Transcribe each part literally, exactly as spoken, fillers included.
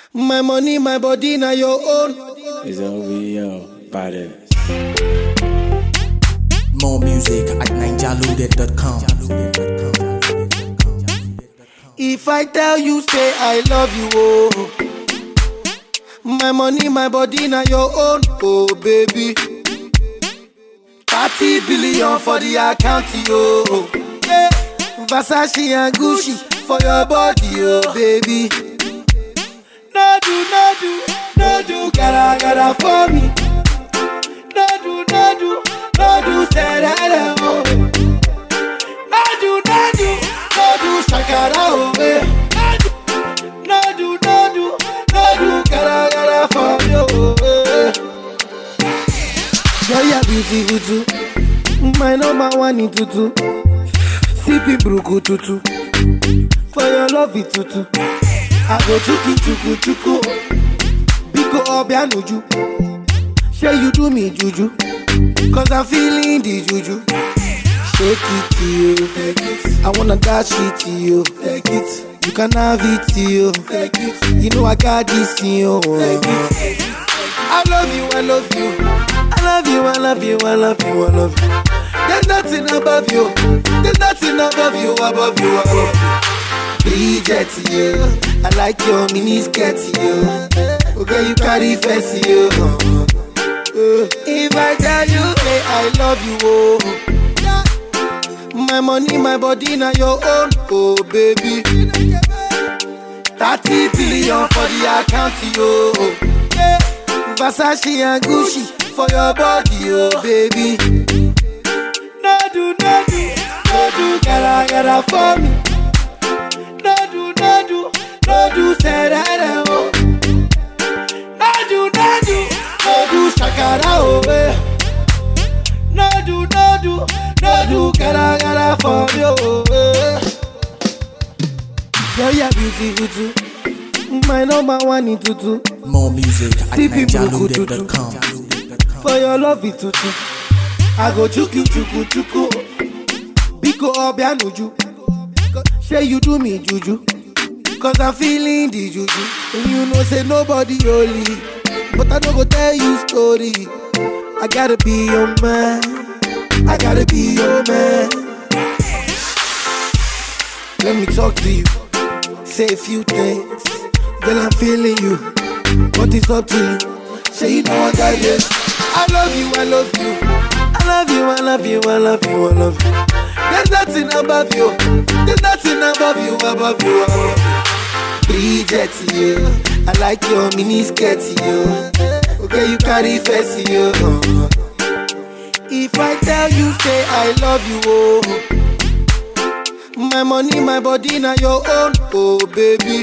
My money, my body, now your own. It's O V O, body. More music at ninja loaded dot com. If I tell you, say I love you, oh. My money, my body, now your own, oh baby. thirty billion for the account, yo. Yeah. Versace and Gucci for your body, oh baby. No do, no do, no do, gotta, gotta for me. No do, no do, no do, say that, oh. No do, no do, no do, shakara, oh, eh. No do, no do, no do, gotta, gotta for me, oh, eh. Girl, you're beautiful too. My number one in tutu. Sipping bruku tutu. For your love it tutu. I go chuku chuku chuku. Biko obianuju. Say you do me juju. Cause I'm feeling the juju. Shake it to you. Take it. I wanna dash it to you. Take it. You can have it to you. Take it. You know I got this in you. Take it. I love you, I love you. I love you, I love you, I love you, I love you. There's nothing above you. There's nothing above you, above you, above you. Bridget, you. I like your mini skirt, you. Okay, you carry fancy, you. If I tell you, hey, I love you, oh. My money, my body, now your own, oh baby. thirty billion for the account, yo. Versace and Gucci for your body, oh baby. No do, no do, no do, gotta, gotta for me. No do, no do, no do, say that, oh. No do, no do, no do, shakara, oh, eh. No do, no do, no do, gotta, gotta for me, oh, eh. Girl, you're beautiful too. My number one in tutu. More music at ninja loaded dot com. For your love it tutu. I go chuku chuku chuku. Biko obianuju. Say you do me juju. Cause I'm feeling the juju. And you know say nobody holy. But I don't go tell you story. I gotta be your man. I gotta be your man. Let me talk to you. Say a few things. Girl, I'm feeling you, but it's up to you. Say you know I got this. I love you, I love you. I love you, I love you, I love you, I love you. There's nothing above you. There's nothing above you, above you, above you. Bridget, you. I like your mini skirt, you. Okay, you carry fancy, you. If I tell you, say I love you, oh. My money, my body, now your own, oh baby.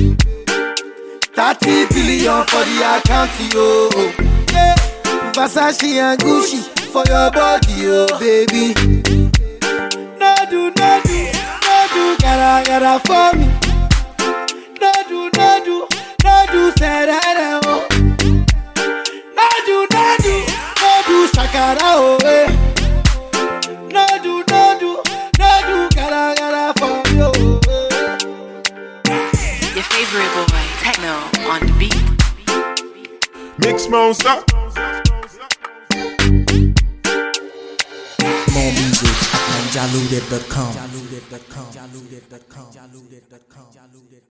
thirty billion for the account, yo. Yeah. Versace and Gucci for your body, oh baby. No do, no do, no do, gotta, gotta for me. No do, no do, no do, say that, oh. No do, no do, no do, shakara, oh, eh. No do, no do, no do, gotta, gotta for me, oh, eh. Your favorite boy, Techno on the beat. Mix Monster. More music at ninja loaded dot com.